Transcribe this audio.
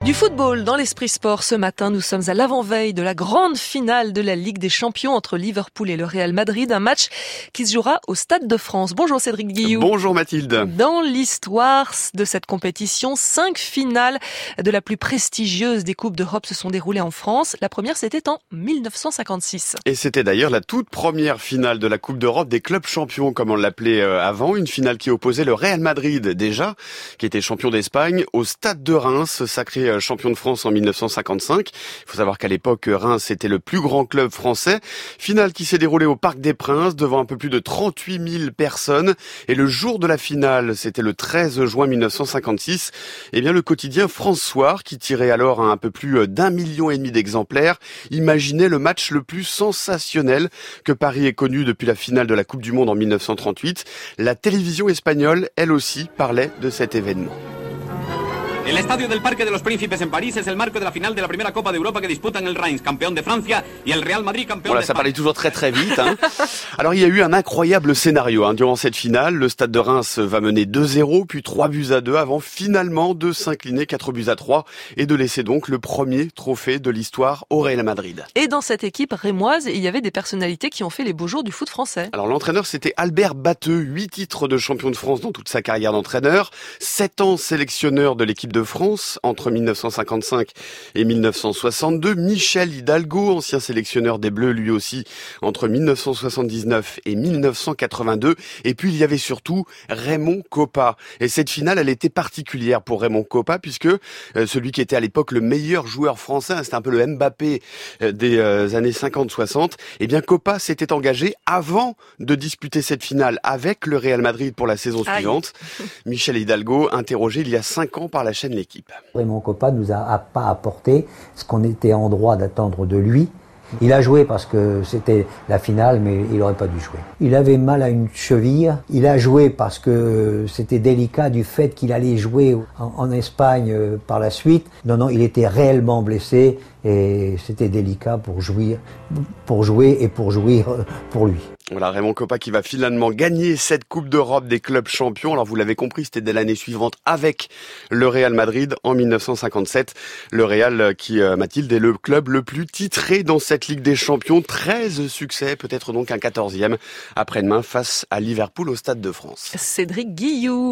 Du football dans l'Esprit Sport ce matin, nous sommes à l'avant-veille de la grande finale de la Ligue des Champions entre Liverpool et le Real Madrid, un match qui se jouera au Stade de France. Bonjour Cédric Guillou. Bonjour Mathilde. Dans l'histoire de cette compétition, 5 finales de la plus prestigieuse des Coupes d'Europe se sont déroulées en France. La première, c'était en 1956. Et c'était d'ailleurs la toute première finale de la Coupe d'Europe des clubs champions, comme on l'appelait avant. Une finale qui opposait le Real Madrid, déjà, qui était champion d'Espagne, au Stade de Reims, sacré champion de France en 1955. Il faut savoir qu'à l'époque, Reims était le plus grand club français. Finale qui s'est déroulée au Parc des Princes devant un peu plus de 38 000 personnes. Et le jour de la finale, c'était le 13 juin 1956, eh bien le quotidien France Soir, qui tirait alors un peu plus d'1,5 million d'exemplaires, imaginait le match le plus sensationnel que Paris ait connu depuis la finale de la Coupe du Monde en 1938. La télévision espagnole, elle aussi, parlait de cet événement. El estadio del Parque de los Príncipes en París es el marco de la final de la primera Copa de Europa que disputan el Reims, campeón de Francia, y el Real Madrid, campeón Voilà, de ça España. parlait toujours très très vite. Alors il y a eu un incroyable scénario durant cette finale. Le Stade de Reims va mener 2-0, puis 3-2 avant finalement de s'incliner 4-3 et de laisser donc le premier trophée de l'histoire au Real Madrid. Et dans cette équipe rémoise, il y avait des personnalités qui ont fait les beaux jours du foot français. Alors l'entraîneur, c'était Albert Batteux, 8 titres de champion de France dans toute sa carrière d'entraîneur, 7 ans sélectionneur de l'équipe de France entre 1955 et 1962. Michel Hidalgo, ancien sélectionneur des Bleus lui aussi entre 1979 et 1982. Et puis il y avait surtout Raymond Kopa. Et cette finale, elle était particulière pour Raymond Kopa puisque celui qui était à l'époque le meilleur joueur français, c'était un peu le Mbappé des années 50-60, eh bien Kopa s'était engagé avant de disputer cette finale avec le Real Madrid pour la saison suivante. Michel Hidalgo, interrogé il y a 5 ans par la chaîne L'Équipe. Raymond Kopa nous a pas apporté ce qu'on était en droit d'attendre de lui. Il a joué parce que c'était la finale, mais il n'aurait pas dû jouer. Il avait mal à une cheville. Il a joué parce que c'était délicat du fait qu'il allait jouer en Espagne par la suite. Non, il était réellement blessé et c'était délicat pour jouer et pour jouir pour lui. Voilà, Raymond Kopa qui va finalement gagner cette Coupe d'Europe des clubs champions. Alors vous l'avez compris, c'était dès l'année suivante avec le Real Madrid en 1957. Le Real qui, Mathilde, est le club le plus titré dans cette Ligue des Champions. 13 succès, peut-être donc un 14e après-demain face à Liverpool au Stade de France. Cédric Guillou.